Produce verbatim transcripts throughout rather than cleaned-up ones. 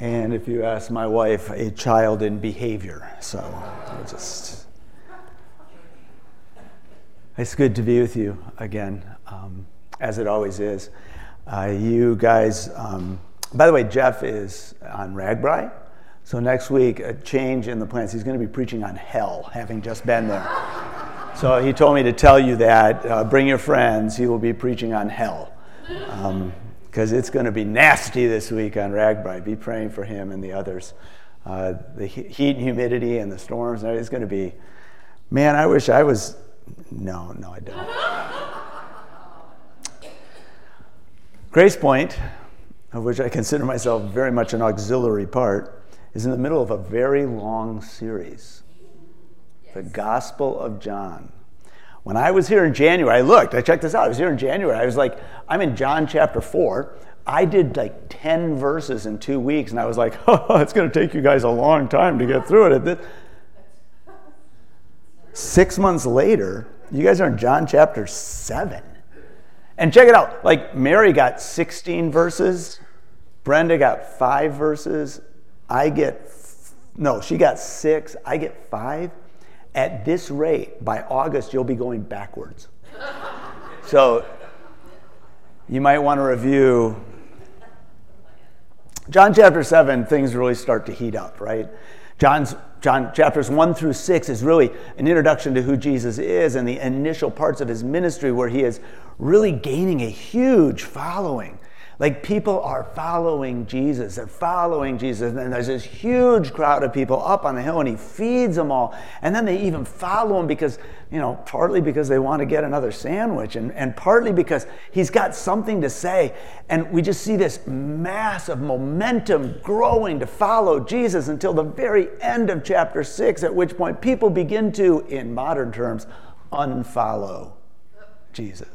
And if you ask my wife, a child in behavior. So I just, it's good to be with you again, um, as it always is. Uh, you guys, um, by the way, Jeff is on Ragbri. So next week, a change in the plans. He's going to be preaching on hell, having just been there. So he told me to tell you that. Uh, bring your friends. He will be preaching on hell. Because um, it's going to be nasty this week on Ragbri. Be praying for him and the others. Uh, the heat and humidity and the storms. It's going to be, man, I wish I was, no, no, I don't. Grace Point, of which I consider myself very much an auxiliary part, is in the middle of a very long series. The Gospel of John. When I was here in January, I looked, I checked this out. I was here in January. I was like, I'm in John chapter four. I did like ten verses in two weeks, and I was like, oh, it's going to take you guys a long time to get through it. Six months later, you guys are in John chapter seven. And check it out. Like, Mary got sixteen verses. Brenda got five verses. I get, no, she got six. I get five. At this rate, by August, you'll be going backwards. So you might want to review. John chapter seven, things really start to heat up, right? John's John chapters one through six is really an introduction to who Jesus is and the initial parts of his ministry where he is really gaining a huge following. Like, people are following Jesus. They're following Jesus. And there's this huge crowd of people up on the hill, and he feeds them all. And then they even follow him because, you know, partly because they want to get another sandwich, and, and partly because he's got something to say. And we just see this massive momentum growing to follow Jesus until the very end of chapter six, at which point people begin to, in modern terms, unfollow Jesus.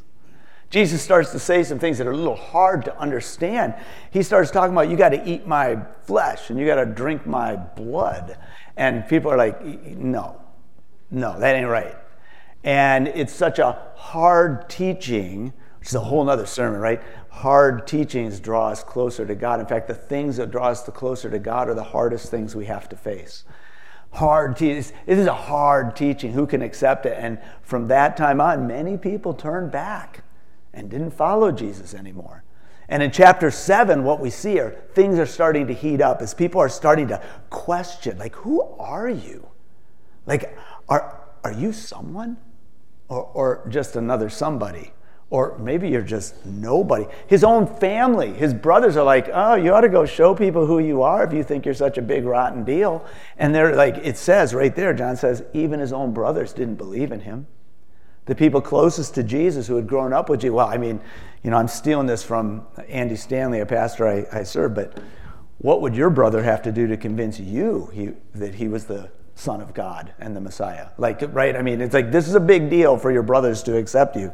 Jesus starts to say some things that are a little hard to understand. He starts talking about, you got to eat my flesh and you got to drink my blood. And people are like, no, no, that ain't right. And it's such a hard teaching, which is a whole other sermon, right? Hard teachings draw us closer to God. In fact, the things that draw us closer to God are the hardest things we have to face. Hard teaching. It is a hard teaching. Who can accept it? And from that time on, many people turned back and didn't follow Jesus anymore. And in chapter seven, what we see are things are starting to heat up as people are starting to question, like, who are you? Like, are are you someone? Or, or just another somebody? Or maybe you're just nobody. His own family, his brothers are like, oh, you ought to go show people who you are if you think you're such a big rotten deal. And they're like, it says right there, John says, even his own brothers didn't believe in him. The people closest to Jesus who had grown up with you. Well, I mean, you know, I'm stealing this from Andy Stanley, a pastor I, I serve, but what would your brother have to do to convince you he, that he was the Son of God and the Messiah? Like, right? I mean, it's like, this is a big deal for your brothers to accept you.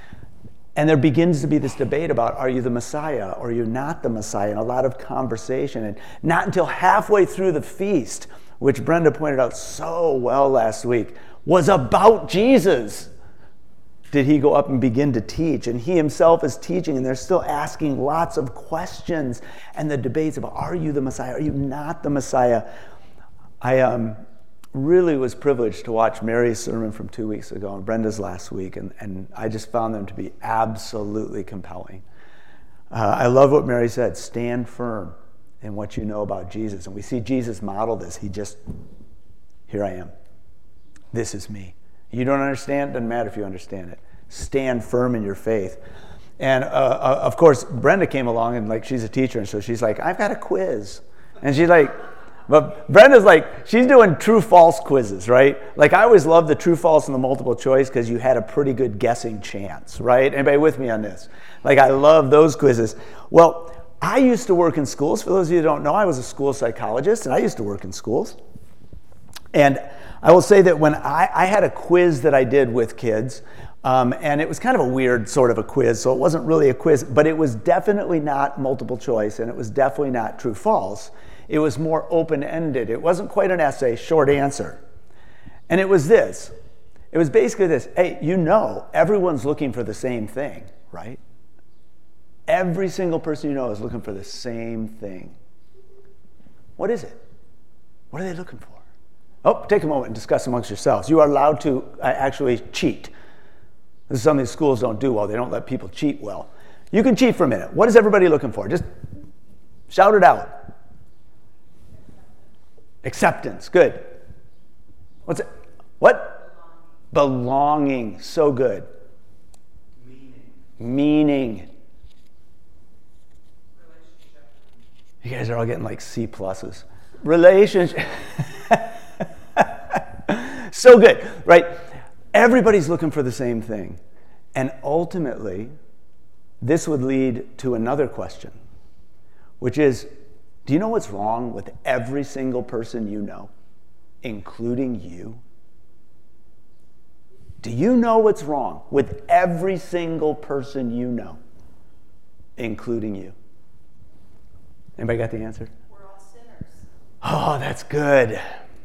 And there begins to be this debate about, are you the Messiah or are you not the Messiah? And a lot of conversation. And not until halfway through the feast, which Brenda pointed out so well last week, was about Jesus, did he go up and begin to teach. And he himself is teaching, and they're still asking lots of questions. And the debates about, are you the Messiah? Are you not the Messiah? I um, really was privileged to watch Mary's sermon from two weeks ago and Brenda's last week, and, and I just found them to be absolutely compelling. Uh, I love what Mary said, stand firm in what you know about Jesus. And we see Jesus model this. He just, here I am. This is me. You don't understand? Doesn't matter if you understand it. Stand firm in your faith. And uh, uh, of course, Brenda came along, and like, she's a teacher, and so she's like, I've got a quiz. And she's like, but Brenda's like, she's doing true-false quizzes, right? Like, I always loved the true-false and the multiple choice because you had a pretty good guessing chance, right? Anybody with me on this? Like, I love those quizzes. Well, I used to work in schools. For those of you who don't know, I was a school psychologist, and I used to work in schools. And I will say that when I, I had a quiz that I did with kids, um, and it was kind of a weird sort of a quiz, so it wasn't really a quiz, but it was definitely not multiple choice, and it was definitely not true-false. It was more open-ended. It wasn't quite an essay, short answer. And it was this. It was basically this. Hey, you know everyone's looking for the same thing, right? Every single person you know is looking for the same thing. What is it? What are they looking for? Oh, take a moment and discuss amongst yourselves. You are allowed to uh, actually cheat. This is something schools don't do well. They don't let people cheat well. You can cheat for a minute. What is everybody looking for? Just shout it out. Acceptance. Good. What's it? What? Belonging. So good. Meaning. Meaning. You guys are all getting like C pluses. Relationship. So good, right? Everybody's looking for the same thing. And ultimately, this would lead to another question, which is, do you know what's wrong with every single person you know, including you? Do you know what's wrong with every single person you know, including you? Anybody got the answer? We're all sinners. Oh, that's good.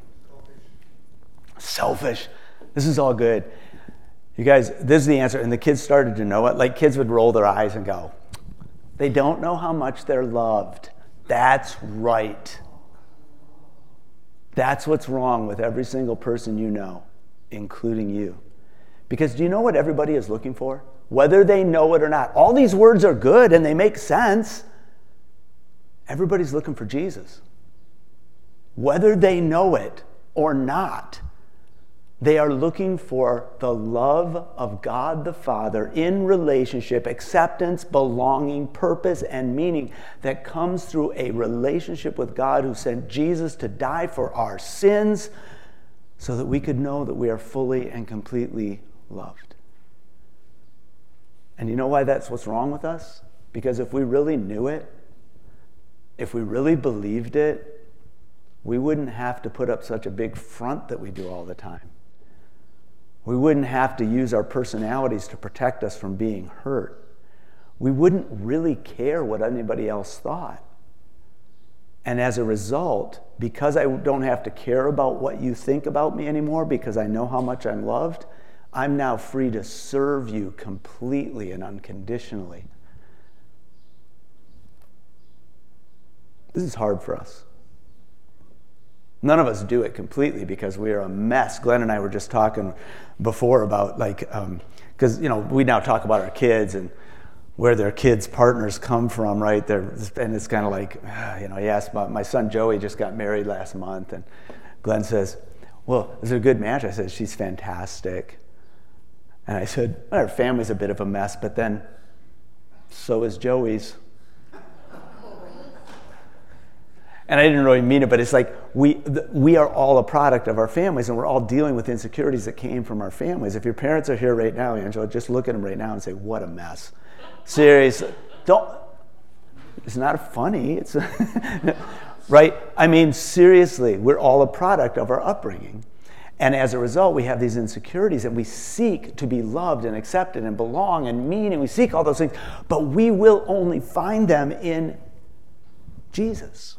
Selfish. This is all good. You guys, this is the answer. And the kids started to know it. Like kids would roll their eyes and go, they don't know how much they're loved. That's right. That's what's wrong with every single person you know, including you. Because do you know what everybody is looking for? Whether they know it or not. All these words are good and they make sense. Everybody's looking for Jesus. Whether they know it or not, they are looking for the love of God the Father in relationship, acceptance, belonging, purpose, and meaning that comes through a relationship with God who sent Jesus to die for our sins so that we could know that we are fully and completely loved. And you know why that's what's wrong with us? Because if we really knew it, if we really believed it, we wouldn't have to put up such a big front that we do all the time. We wouldn't have to use our personalities to protect us from being hurt. We wouldn't really care what anybody else thought. And as a result, because I don't have to care about what you think about me anymore, because I know how much I'm loved, I'm now free to serve you completely and unconditionally. This is hard for us. None of us do it completely because we are a mess. Glenn and I were just talking before about like, because um, you know we now talk about our kids and where their kids' partners come from, right? They're, and it's kind of like, you know, he asked my, my son Joey just got married last month, and Glenn says, "Well, is it a good match?" I said, "She's fantastic." And I said, well, "Our family's a bit of a mess, but then so is Joey's." And I didn't really mean it, but it's like we we are all a product of our families, and we're all dealing with insecurities that came from our families. If your parents are here right now, Angela, just look at them right now and say, "What a mess!" Seriously, don't. It's not funny. It's right. I mean, seriously, we're all a product of our upbringing, and as a result, we have these insecurities, and we seek to be loved and accepted and belong and mean, and we seek all those things, but we will only find them in Jesus.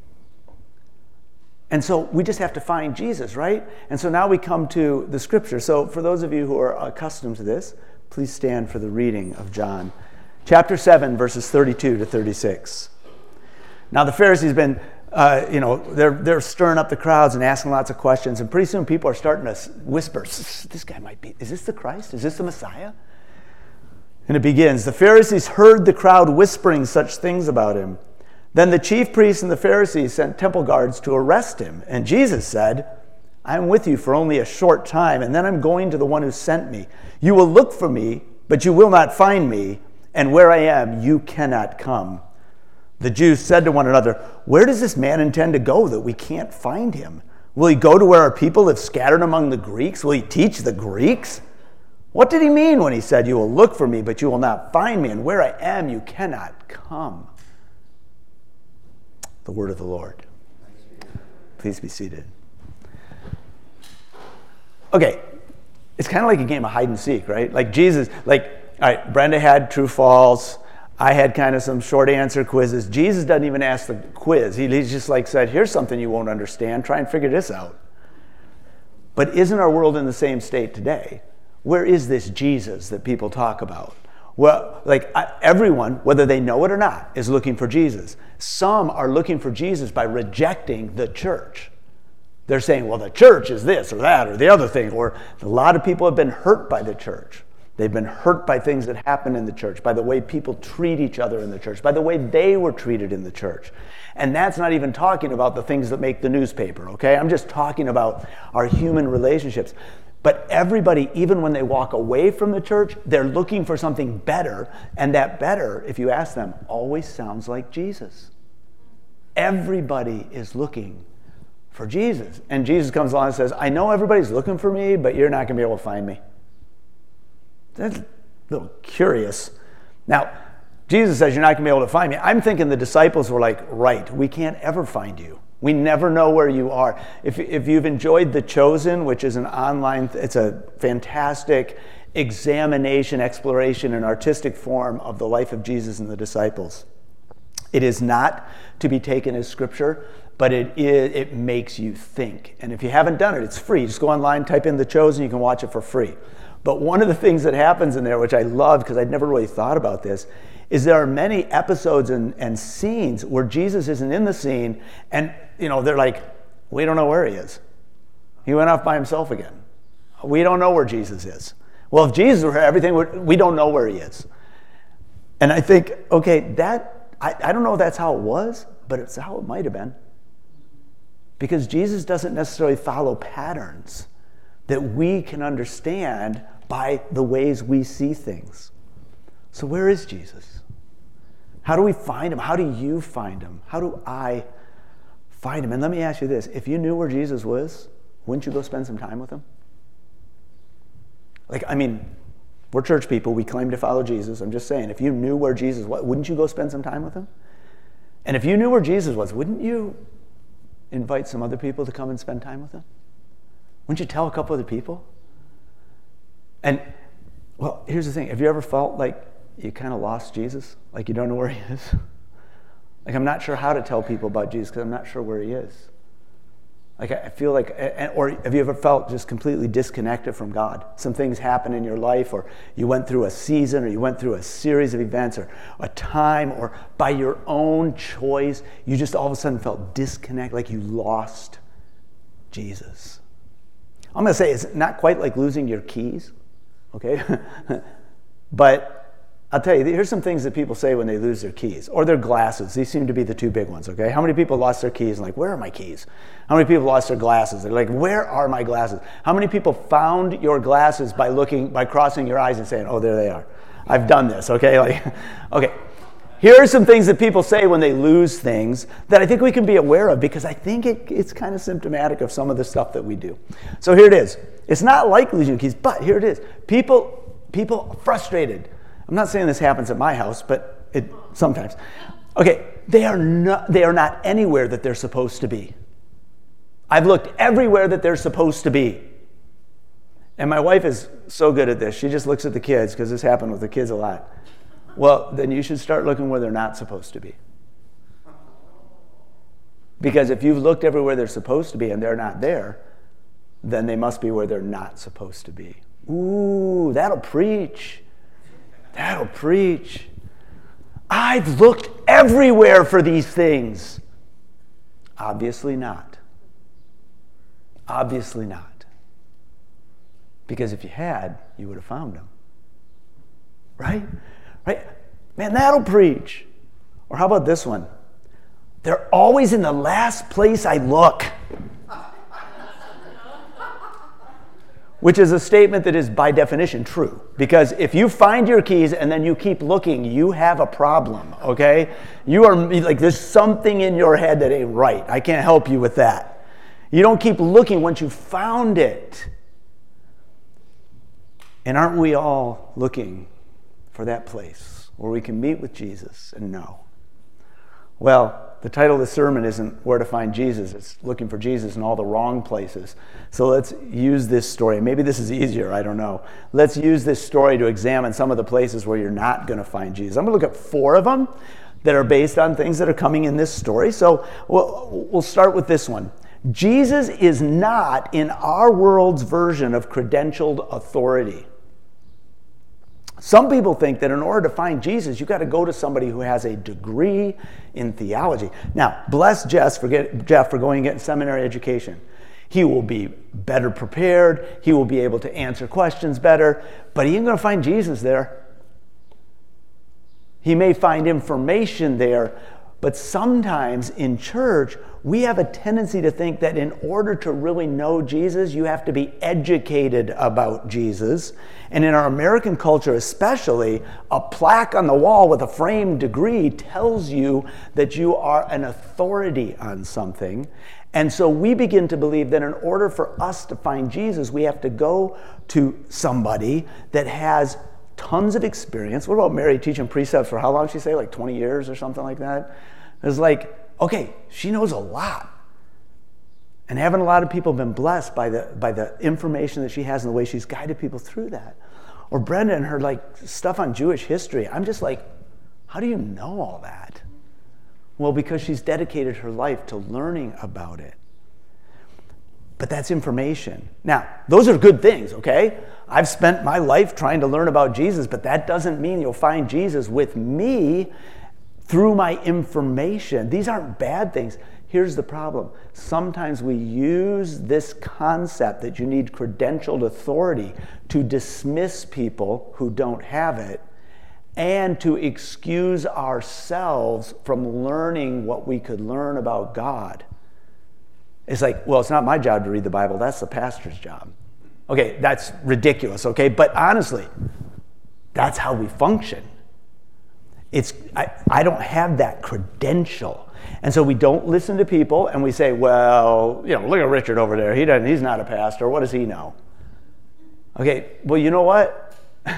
And so we just have to find Jesus, right? And so now we come to the scripture. So for those of you who are accustomed to this, please stand for the reading of John. Chapter seven, verses thirty-two to thirty-six. Now the Pharisees have been, uh, you know, they're, they're stirring up the crowds and asking lots of questions. And pretty soon people are starting to whisper, this guy might be, is this the Christ? Is this the Messiah? And it begins, the Pharisees heard the crowd whispering such things about him. Then the chief priests and the Pharisees sent temple guards to arrest him. And Jesus said, I am with you for only a short time, and then I'm going to the one who sent me. You will look for me, but you will not find me, and where I am, you cannot come. The Jews said to one another, where does this man intend to go that we can't find him? Will he go to where our people have scattered among the Greeks? Will he teach the Greeks? What did he mean when he said, you will look for me, but you will not find me, and where I am, you cannot come? The word of the Lord. Please be seated. Okay, it's kind of like a game of hide and seek, right? Like Jesus, like, all right, Brenda had true false. I had kind of some short answer quizzes. Jesus doesn't even ask the quiz. He, he's just like said, here's something you won't understand. Try and figure this out. But isn't our world in the same state today? Where is this Jesus that people talk about? Well, like I, everyone, whether they know it or not, is looking for Jesus. Some are looking for Jesus by rejecting the church. They're saying, well, the church is this or that or the other thing. Or a lot of people have been hurt by the church. They've been hurt by things that happen in the church, by the way people treat each other in the church, by the way they were treated in the church. And that's not even talking about the things that make the newspaper, okay? I'm just talking about our human relationships. But everybody, even when they walk away from the church, they're looking for something better. And that better, if you ask them, always sounds like Jesus. Everybody is looking for Jesus. And Jesus comes along and says, I know everybody's looking for me, but you're not going to be able to find me. That's a little curious. Now, Jesus says you're not going to be able to find me. I'm thinking the disciples were like, right, we can't ever find you. We never know where you are. If, if you've enjoyed The Chosen, which is an online, it's a fantastic examination, exploration, and artistic form of the life of Jesus and the disciples. It is not to be taken as scripture, but it is, it makes you think. And if you haven't done it, it's free. Just go online, type in The Chosen, you can watch it for free. But one of the things that happens in there, which I love because I'd never really thought about this, is there are many episodes and, and scenes where Jesus isn't in the scene, and you know they're like, we don't know where he is. He went off by himself again. We don't know where Jesus is. Well, if Jesus were here, everything would, we don't know where he is. And I think, okay, that I, I don't know if that's how it was, but it's how it might have been. Because Jesus doesn't necessarily follow patterns that we can understand by the ways we see things. So where is Jesus? How do we find him? How do you find him? How do I find him? And let me ask you this. If you knew where Jesus was, wouldn't you go spend some time with him? Like, I mean, we're church people. We claim to follow Jesus. I'm just saying, if you knew where Jesus was, wouldn't you go spend some time with him? And if you knew where Jesus was, wouldn't you invite some other people to come and spend time with him? Wouldn't you tell a couple other people? And, well, here's the thing. Have you ever felt like you kind of lost Jesus? Like you don't know where he is? Like I'm not sure how to tell people about Jesus because I'm not sure where he is. Like I feel like, or have you ever felt just completely disconnected from God? Some things happen in your life, or you went through a season, or you went through a series of events, or a time, or by your own choice, you just all of a sudden felt disconnected, like you lost Jesus. I'm going to say it's not quite like losing your keys, okay? But I'll tell you, here's some things that people say when they lose their keys, or their glasses. These seem to be the two big ones, okay? How many people lost their keys and like, where are my keys? How many people lost their glasses? They're like, where are my glasses? How many people found your glasses by looking, by crossing your eyes and saying, oh, there they are. I've done this, okay? Like, okay. Here are some things that people say when they lose things that I think we can be aware of because I think it, it's kind of symptomatic of some of the stuff that we do. So here it is. It's not like losing keys, but here it is. People, people frustrated. I'm not saying this happens at my house, but it sometimes. Okay, they are not, they are not anywhere that they're supposed to be. I've looked everywhere that they're supposed to be. And my wife is so good at this. She just looks at the kids, because this happened with the kids a lot. Well, then you should start looking where they're not supposed to be. Because if you've looked everywhere they're supposed to be and they're not there, then they must be where they're not supposed to be. Ooh, that'll preach. That'll preach. I've looked everywhere for these things. Obviously not. Obviously not. Because if you had, you would have found them. Right? Right? Man, that'll preach. Or how about this one? They're always in the last place I look. Which is a statement that is by definition true. Because if you find your keys and then you keep looking, you have a problem, okay? You are, like, there's something in your head that ain't right. I can't help you with that. You don't keep looking once you found it. And aren't we all looking for that place where we can meet with Jesus and know? Well, the title of the sermon isn't Where to Find Jesus. It's looking for Jesus in all the wrong places. So let's use this story. Maybe this is easier, I don't know. Let's use this story to examine some of the places where you're not going to find Jesus. I'm going to look at four of them that are based on things that are coming in this story. So we'll, we'll start with this one. Jesus is not in our world's version of credentialed authority. Some people think that in order to find Jesus, you've got to go to somebody who has a degree in theology. Now, bless Jeff for, get, Jeff for going and getting seminary education. He will be better prepared. He will be able to answer questions better, but he ain't going to find Jesus there. He may find information there, but sometimes in church, we have a tendency to think that in order to really know Jesus, you have to be educated about Jesus. And in our American culture especially, a plaque on the wall with a framed degree tells you that you are an authority on something. And so we begin to believe that in order for us to find Jesus, we have to go to somebody that has tons of experience. What about Mary teaching precepts for how long did she say? Like twenty years or something like that? It's like, okay, she knows a lot. And haven't a lot of people been blessed by the by the information that she has and the way she's guided people through that? Or Brenda and her like stuff on Jewish history. I'm just like, how do you know all that? Well, because she's dedicated her life to learning about it. But that's information. Now, those are good things, okay? I've spent my life trying to learn about Jesus, but that doesn't mean you'll find Jesus with me through my information. These aren't bad things. Here's the problem. Sometimes we use this concept that you need credentialed authority to dismiss people who don't have it and to excuse ourselves from learning what we could learn about God. It's like, well, it's not my job to read the Bible. That's the pastor's job. Okay, that's ridiculous, okay? But honestly, that's how we function. It's I, I don't have that credential. And so we don't listen to people and we say, well, you know, look at Richard over there. He doesn't, he's not a pastor. What does he know? Okay, well, you know what?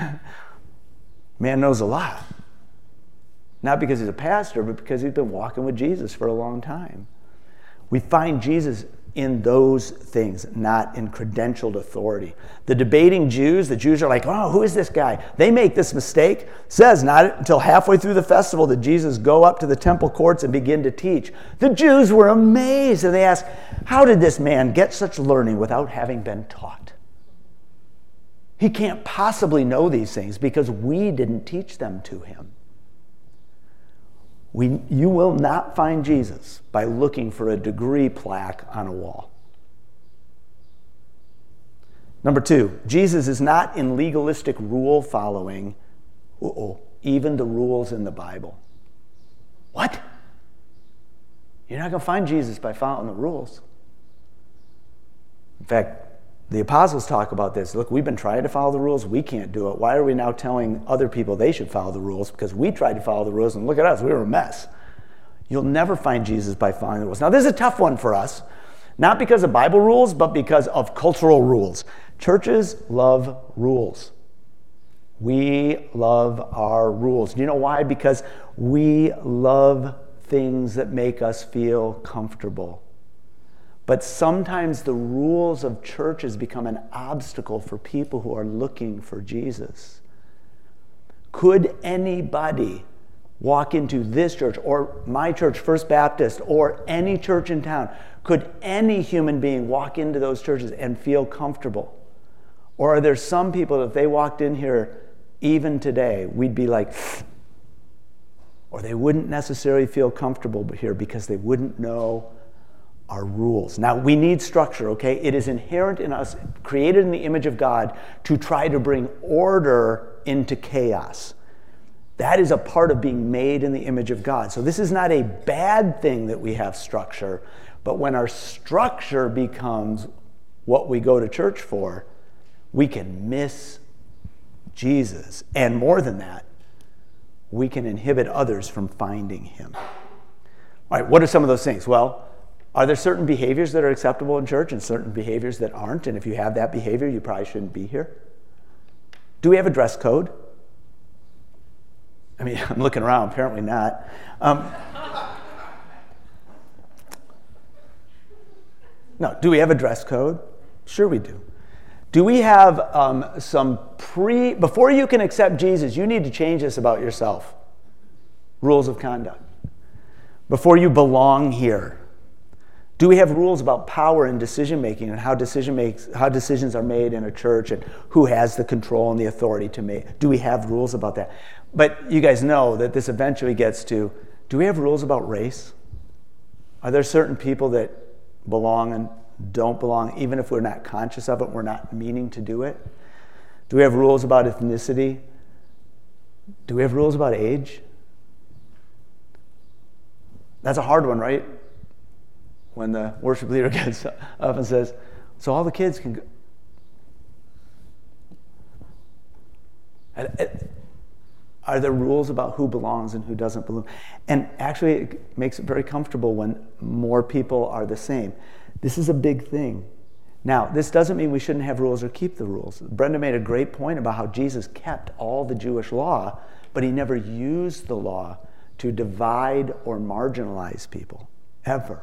Man knows a lot. Not because he's a pastor, but because he's been walking with Jesus for a long time. We find Jesus in those things, not in credentialed authority. The debating Jews, the Jews are like, oh, who is this guy? They make this mistake. It says not until halfway through the festival did Jesus go up to the temple courts and begin to teach. The Jews were amazed and they asked, how did this man get such learning without having been taught? He can't possibly know these things because we didn't teach them to him. We, you will not find Jesus by looking for a degree plaque on a wall. Number two, Jesus is not in legalistic rule following, uh-oh, even the rules in the Bible. What? You're not going to find Jesus by following the rules. In fact, the apostles talk about this. Look, we've been trying to follow the rules. We can't do it. Why are we now telling other people they should follow the rules? Because we tried to follow the rules, and look at us. We were a mess. You'll never find Jesus by following the rules. Now, this is a tough one for us. Not because of Bible rules, but because of cultural rules. Churches love rules. We love our rules. Do you know why? Because we love things that make us feel comfortable. But sometimes the rules of churches become an obstacle for people who are looking for Jesus. Could anybody walk into this church or my church, First Baptist, or any church in town, could any human being walk into those churches and feel comfortable? Or are there some people that if they walked in here even today, we'd be like, or they wouldn't necessarily feel comfortable here because they wouldn't know our rules. Now, we need structure, okay? It is inherent in us, created in the image of God, to try to bring order into chaos. That is a part of being made in the image of God. So this is not a bad thing that we have structure, but when our structure becomes what we go to church for, we can miss Jesus. And more than that, we can inhibit others from finding him. All right, what are some of those things? Well, are there certain behaviors that are acceptable in church and certain behaviors that aren't? And if you have that behavior, you probably shouldn't be here. Do we have a dress code? I mean, I'm looking around, apparently not. Um, no, do we have a dress code? Sure we do. Do we have um, some pre, before you can accept Jesus, you need to change this about yourself. Rules of conduct. Before you belong here, Do we have rules about power and decision making and how decision makes how decisions are made in a church and who has the control and the authority to make? Do we have rules about that? But you guys know that this eventually gets to, do we have rules about race? Are there certain people that belong and don't belong, even if we're not conscious of it, we're not meaning to do it? Do we have rules about ethnicity? Do we have rules about age? That's a hard one, right? When the worship leader gets up and says, so all the kids can go. Are there rules about who belongs and who doesn't belong? And actually, it makes it very comfortable when more people are the same. This is a big thing. Now, this doesn't mean we shouldn't have rules or keep the rules. Brenda made a great point about how Jesus kept all the Jewish law, but he never used the law to divide or marginalize people, ever.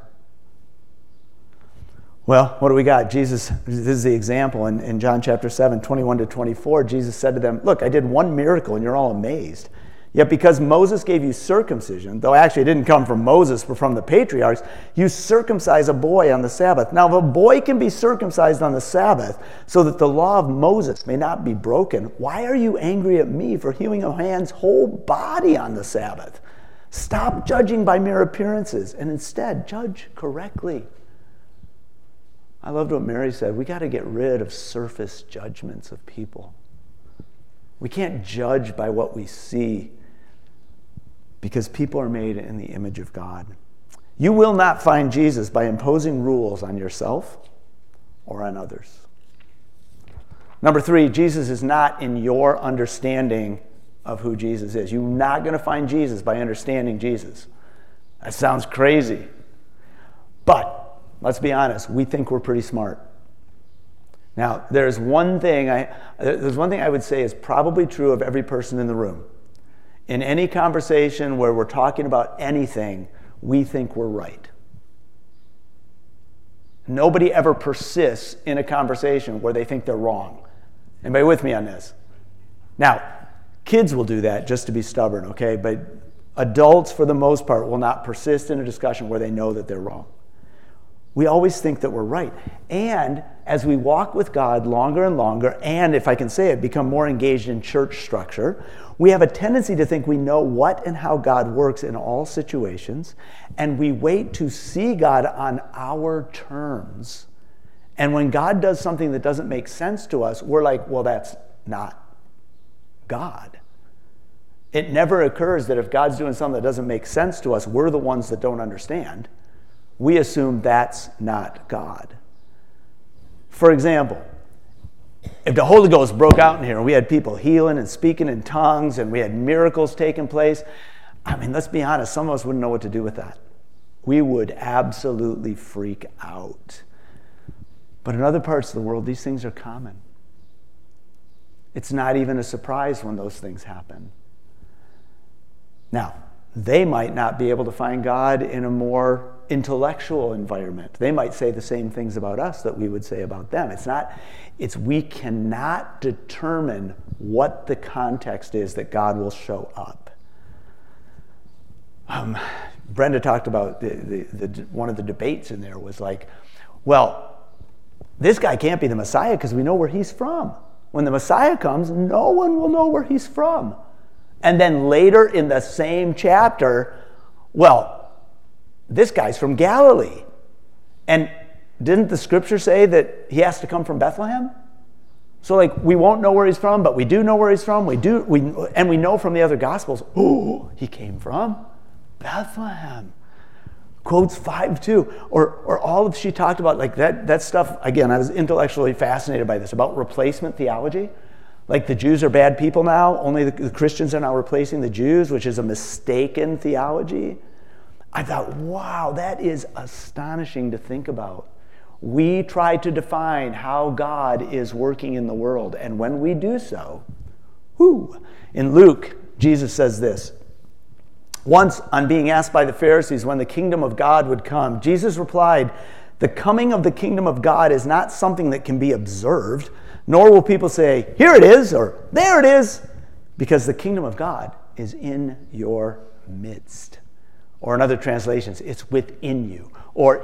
Well, what do we got? Jesus, this is the example in, in John chapter seven, twenty-one to twenty-four. Jesus said to them, look, I did one miracle and you're all amazed. Yet because Moses gave you circumcision, though actually it didn't come from Moses but from the patriarchs, you circumcise a boy on the Sabbath. Now, if a boy can be circumcised on the Sabbath so that the law of Moses may not be broken, why are you angry at me for healing a man's whole body on the Sabbath? Stop judging by mere appearances and instead judge correctly. I loved what Mary said. We got to get rid of surface judgments of people. We can't judge by what we see because people are made in the image of God. You will not find Jesus by imposing rules on yourself or on others. Number three, Jesus is not in your understanding of who Jesus is. You're not going to find Jesus by understanding Jesus. That sounds crazy. But let's be honest, we think we're pretty smart. Now, there's one thing I there's one thing I would say is probably true of every person in the room. In any conversation where we're talking about anything, we think we're right. Nobody ever persists in a conversation where they think they're wrong. Anybody with me on this? Now, kids will do that just to be stubborn, okay? But adults, for the most part, will not persist in a discussion where they know that they're wrong. We always think that we're right. And as we walk with God longer and longer, and if I can say it, become more engaged in church structure, we have a tendency to think we know what and how God works in all situations, and we wait to see God on our terms. And when God does something that doesn't make sense to us, we're like, well, that's not God. It never occurs that if God's doing something that doesn't make sense to us, we're the ones that don't understand. We assume that's not God. For example, if the Holy Ghost broke out in here and we had people healing and speaking in tongues and we had miracles taking place, I mean, let's be honest, some of us wouldn't know what to do with that. We would absolutely freak out. But in other parts of the world, these things are common. It's not even a surprise when those things happen. Now, they might not be able to find God in a more intellectual environment. They might say the same things about us that we would say about them. It's not, it's we cannot determine what the context is that God will show up. Um, Brenda talked about the, the, the one of the debates in there was like, well, this guy can't be the Messiah because we know where he's from. When the Messiah comes, no one will know where he's from. And then later in the same chapter, well, this guy's from Galilee. And didn't the scripture say that he has to come from Bethlehem? So like we won't know where he's from, but we do know where he's from. We do we and we know from the other gospels, oh, he came from Bethlehem. Quotes five two. Or or all of she talked about like that that stuff, again, I was intellectually fascinated by this, about replacement theology. Like the Jews are bad people now, only the, the Christians are now replacing the Jews, which is a mistaken theology. I thought, wow, that is astonishing to think about. We try to define how God is working in the world, and when we do so, whoo, in Luke, Jesus says this. Once, on being asked by the Pharisees when the kingdom of God would come, Jesus replied, the coming of the kingdom of God is not something that can be observed, nor will people say, here it is, or there it is, because the kingdom of God is in your midst. Or in other translations, it's within you, or it's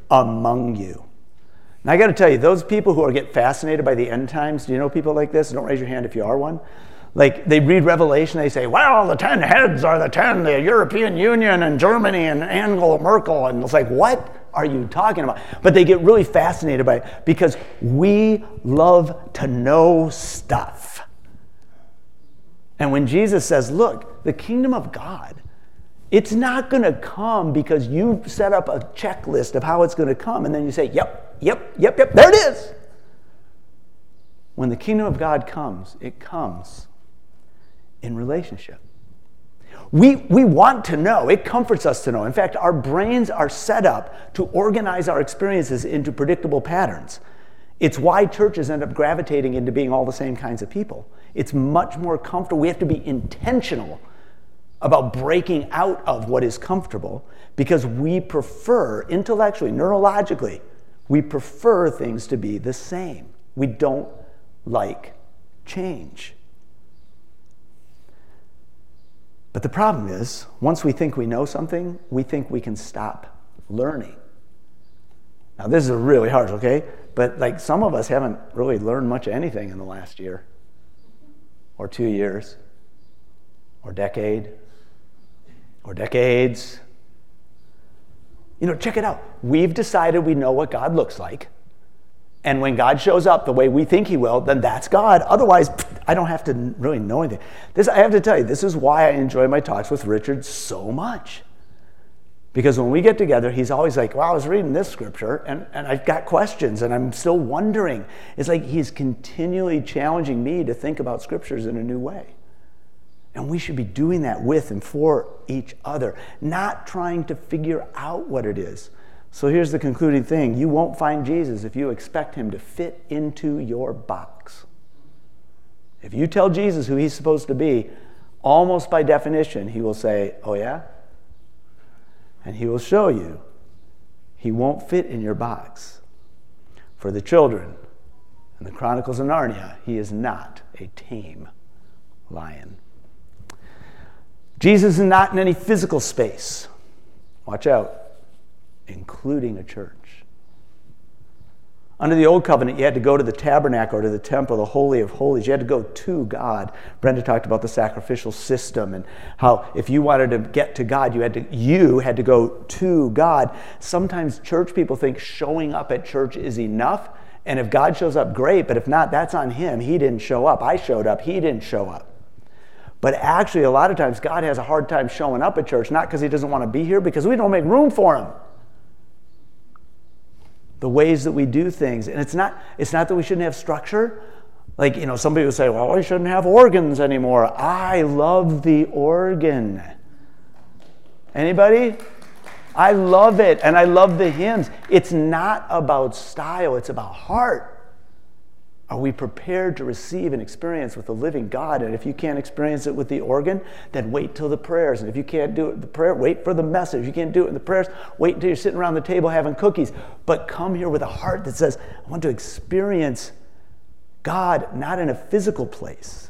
among you. And I got to tell you, those people who are get fascinated by the end times, do you know people like this? Don't raise your hand if you are one. Like, they read Revelation, they say, well, the ten heads are the ten, the European Union and Germany and Angela Merkel. And it's like, what are you talking about? But they get really fascinated by it because we love to know stuff. And when Jesus says, look, the kingdom of God, it's not going to come because you set up a checklist of how it's going to come. And then you say, yep, yep, yep, yep, there it is. When the kingdom of God comes, it comes in relationship. We, we want to know. It comforts us to know. In fact, our brains are set up to organize our experiences into predictable patterns. It's why churches end up gravitating into being all the same kinds of people. It's much more comfortable. We have to be intentional about breaking out of what is comfortable because we prefer, intellectually, neurologically, we prefer things to be the same. We don't like change. But the problem is, once we think we know something, we think we can stop learning. Now, this is really hard, okay? But like some of us haven't really learned much of anything in the last year, or two years, or decade, or decades. You know, check it out. We've decided we know what God looks like. And when God shows up the way we think he will, then that's God. Otherwise, I don't have to really know anything. This, I have to tell you, this is why I enjoy my talks with Richard so much. Because when we get together, he's always like, well, I was reading this scripture, and, and I've got questions, and I'm still wondering. It's like he's continually challenging me to think about scriptures in a new way. And we should be doing that with and for each other, not trying to figure out what it is. So here's the concluding thing. You won't find Jesus if you expect him to fit into your box. If you tell Jesus who he's supposed to be, almost by definition, he will say, oh yeah? And he will show you he won't fit in your box. For the children in the Chronicles of Narnia, he is not a tame lion. Jesus is not in any physical space. Watch out. Including a church. Under the Old Covenant, you had to go to the tabernacle or to the temple, the Holy of Holies. You had to go to God. Brenda talked about the sacrificial system and how if you wanted to get to God, you had to you had to go to God. Sometimes church people think showing up at church is enough, and if God shows up, great, but if not, that's on him. He didn't show up. I showed up. He didn't show up. But actually, a lot of times, God has a hard time showing up at church, not because he doesn't want to be here, because we don't make room for him. The ways that we do things. And it's not it's not that we shouldn't have structure. Like, you know, somebody would say, well, we shouldn't have organs anymore. I love the organ. Anybody? I love it, and I love the hymns. It's not about style, it's about heart. Are we prepared to receive and experience with the living God? And if you can't experience it with the organ, then wait till the prayers. And if you can't do it with the prayer, wait for the message. If you can't do it in the prayers, wait until you're sitting around the table having cookies. But come here with a heart that says, I want to experience God, not in a physical place,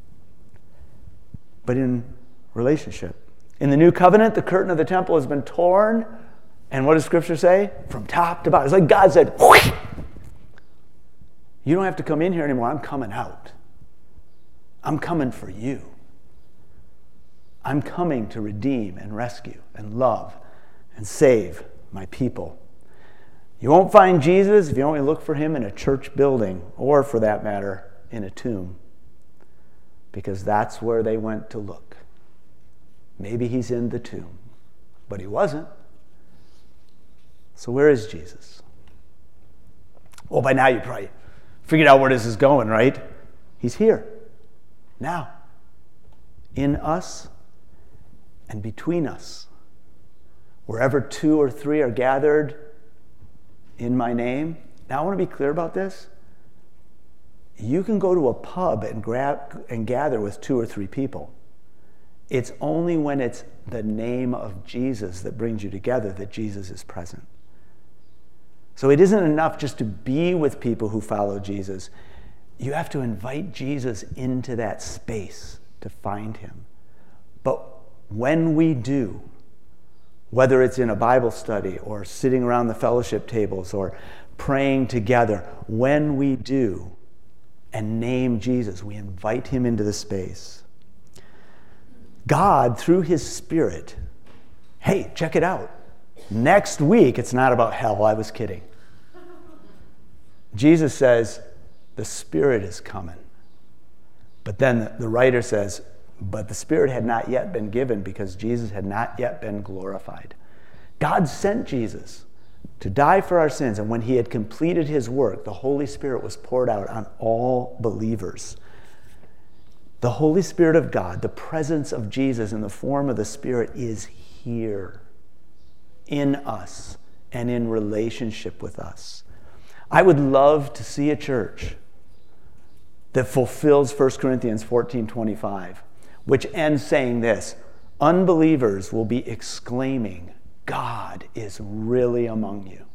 but in relationship. In the new covenant, the curtain of the temple has been torn. And what does Scripture say? From top to bottom. It's like God said, whoosh! You don't have to come in here anymore. I'm coming out. I'm coming for you. I'm coming to redeem and rescue and love and save my people. You won't find Jesus if you only look for him in a church building, or for that matter, in a tomb, because that's where they went to look. Maybe he's in the tomb, but he wasn't. So where is Jesus? Well, by now you probably figured out where this is going, right? He's here, now, in us and between us. Wherever two or three are gathered in my name. Now I want to be clear about this. You can go to a pub and grab and gather with two or three people. It's only when it's the name of Jesus that brings you together that Jesus is present. So it isn't enough just to be with people who follow Jesus. You have to invite Jesus into that space to find him. But when we do, Whether it's in a Bible study or sitting around the fellowship tables or praying together, when we do and name Jesus, we invite him into the space. God, through his Spirit, hey, check it out. Next week, it's not about hell. I was kidding. Jesus says, the Spirit is coming. But then the writer says, but the Spirit had not yet been given because Jesus had not yet been glorified. God sent Jesus to die for our sins, and when he had completed his work, the Holy Spirit was poured out on all believers. The Holy Spirit of God, the presence of Jesus in the form of the Spirit, is here in us and in relationship with us. I would love to see a church that fulfills First Corinthians fourteen twenty-five, which ends saying this: unbelievers will be exclaiming, God is really among you.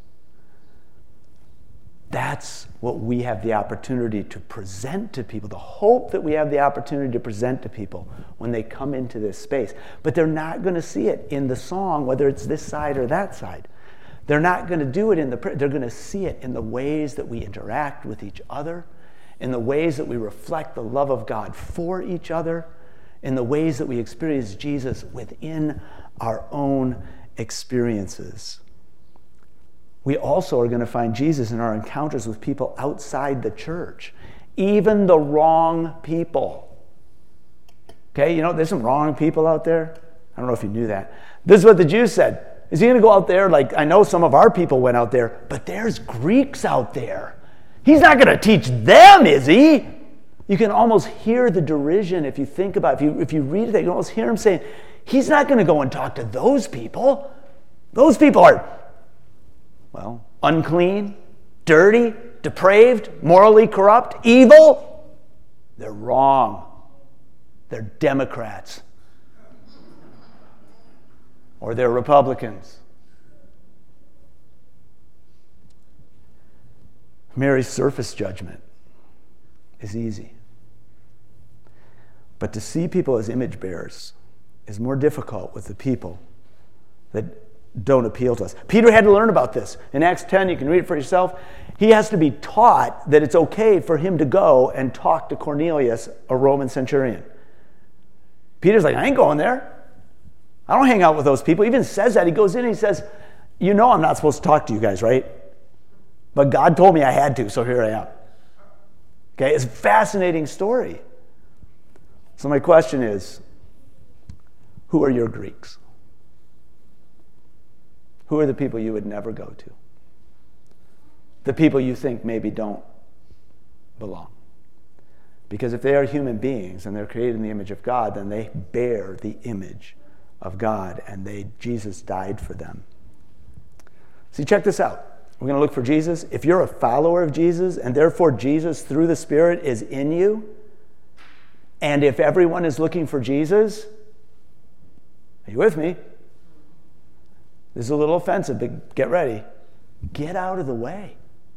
That's what we have the opportunity to present to people, the hope that we have the opportunity to present to people when they come into this space. But they're not going to see it in the song, whether it's this side or that side. They're not going to do it in the, they're going to see it in the ways that we interact with each other, in the ways that we reflect the love of God for each other, in the ways that we experience Jesus within our own experiences. We also are going to find Jesus in our encounters with people outside the church, even the wrong people. Okay, you know, there's some wrong people out there. I don't know if you knew that. This is what the Jews said. Is he going to go out there? Like, I know some of our people went out there, but there's Greeks out there. He's not going to teach them, is he? You can almost hear the derision if you think about it. If you, if you read it, you can almost hear him saying, he's not going to go and talk to those people. Those people are, well, unclean, dirty, depraved, morally corrupt, evil. They're wrong. They're Democrats. Or they're Republicans. Mary's surface judgment is easy. But to see people as image bearers is more difficult with the people that don't appeal to us. Peter had to learn about this. In Acts ten, you can read it for yourself. He has to be taught that it's okay for him to go and talk to Cornelius, a Roman centurion. Peter's like, I ain't going there. I don't hang out with those people. He even says that. He goes in and he says, you know I'm not supposed to talk to you guys, right? But God told me I had to, so here I am. Okay, it's a fascinating story. So my question is, who are your Greeks? Who are the people you would never go to? The people you think maybe don't belong. Because if they are human beings and they're created in the image of God, then they bear the image of God, and they Jesus died for them. See, check this out. We're going to look for Jesus. If you're a follower of Jesus, and therefore Jesus through the Spirit is in you, and if everyone is looking for Jesus, are you with me? This is a little offensive, but get ready. Get out of the way.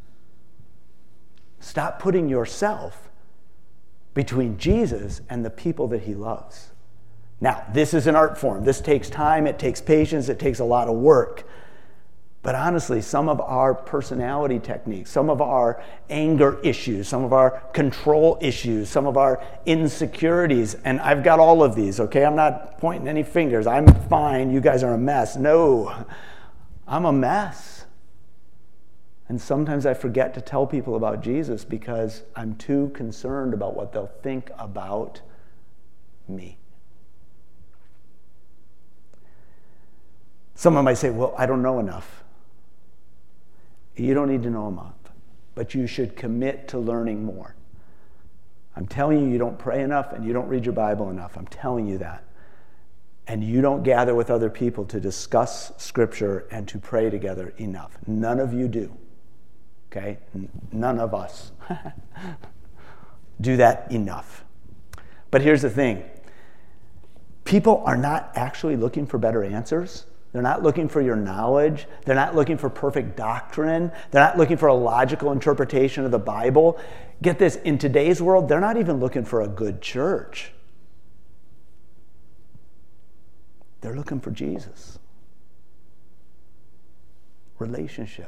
Stop putting yourself between Jesus and the people that he loves. Now, this is an art form. This takes time, it takes patience, it takes a lot of work. But honestly, some of our personality techniques, some of our anger issues, some of our control issues, some of our insecurities, and I've got all of these, okay? I'm not pointing any fingers. I'm fine. You guys are a mess. No, I'm a mess. And sometimes I forget to tell people about Jesus because I'm too concerned about what they'll think about me. Someone might say, well, I don't know enough. You don't need to know enough, but you should commit to learning more. I'm telling you, you don't pray enough and you don't read your Bible enough. I'm telling you that. And you don't gather with other people to discuss Scripture and to pray together enough. None of you do. Okay? N- none of us do that enough. But here's the thing. People are not actually looking for better answers. They're not looking for your knowledge. They're not looking for perfect doctrine. They're not looking for a logical interpretation of the Bible. Get this, in today's world, they're not even looking for a good church. They're looking for Jesus. relationship,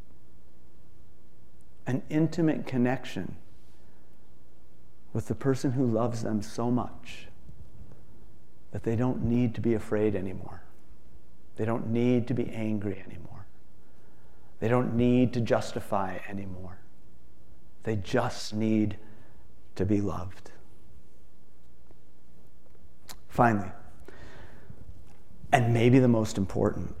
an intimate connection with the person who loves them so much that they don't need to be afraid anymore. They don't need to be angry anymore. They don't need to justify anymore. They just need to be loved. Finally, and maybe the most important,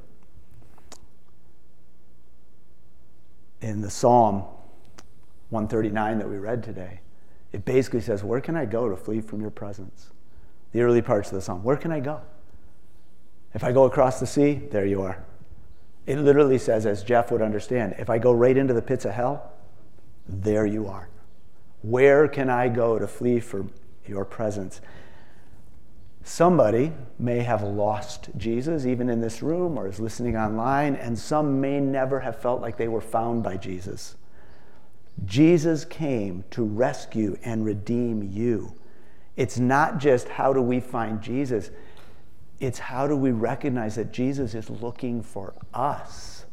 in the Psalm one thirty-nine that we read today, it basically says, where can I go to flee from your presence? The early parts of the Psalm, where can I go? If I go across the sea, there you are. It literally says, as Jeff would understand, if I go right into the pits of hell, there you are. Where can I go to flee from your presence? Somebody may have lost Jesus, even in this room, or is listening online, and some may never have felt like they were found by Jesus. Jesus came to rescue and redeem you. It's not just how do we find Jesus, it's how do we recognize that Jesus is looking for us.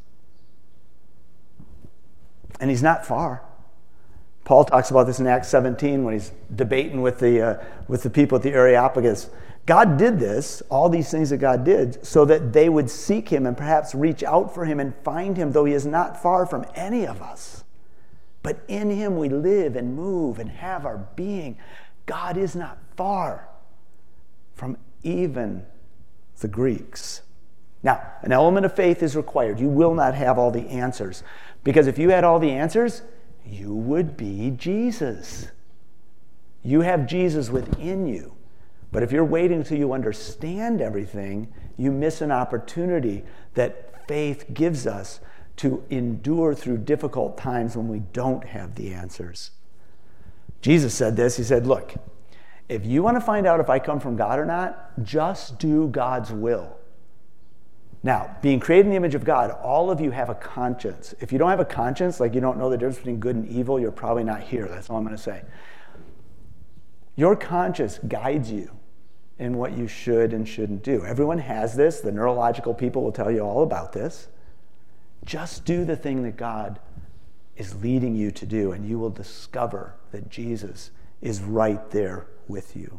And he's not far. Paul talks about this in Acts seventeen when he's debating with the, uh, with the people at the Areopagus. God did this, all these things that God did, so that they would seek him and perhaps reach out for him and find him, though he is not far from any of us. But in him we live and move and have our being. God is not far from even the Greeks. Now, an element of faith is required. You will not have all the answers. Because if you had all the answers, you would be Jesus. You have Jesus within you. But if you're waiting until you understand everything, you miss an opportunity that faith gives us to endure through difficult times when we don't have the answers. Jesus said this. He said, look, if you want to find out if I come from God or not, just do God's will. Now, being created in the image of God, all of you have a conscience. If you don't have a conscience, like you don't know the difference between good and evil, you're probably not here. That's all I'm going to say. Your conscience guides you in what you should and shouldn't do. Everyone has this. The neurological people will tell you all about this. Just do the thing that God is leading you to do, and you will discover that Jesus is right there with you.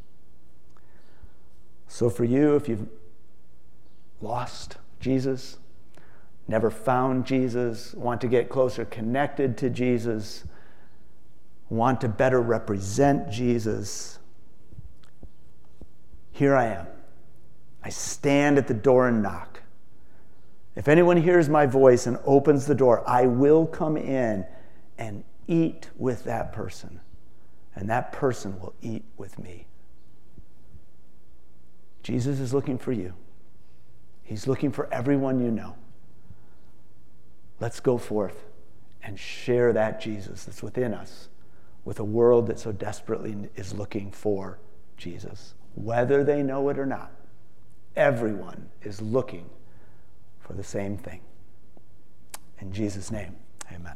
So for you, if you've lost Jesus, never found Jesus, want to get closer connected to Jesus, want to better represent Jesus, here I am. I stand at the door and knock. If anyone hears my voice and opens the door, I will come in and eat with that person, and that person will eat with me. Jesus is looking for you. He's looking for everyone you know. Let's go forth and share that Jesus that's within us with a world that so desperately is looking for Jesus. Whether they know it or not, everyone is looking for the same thing. In Jesus' name, amen.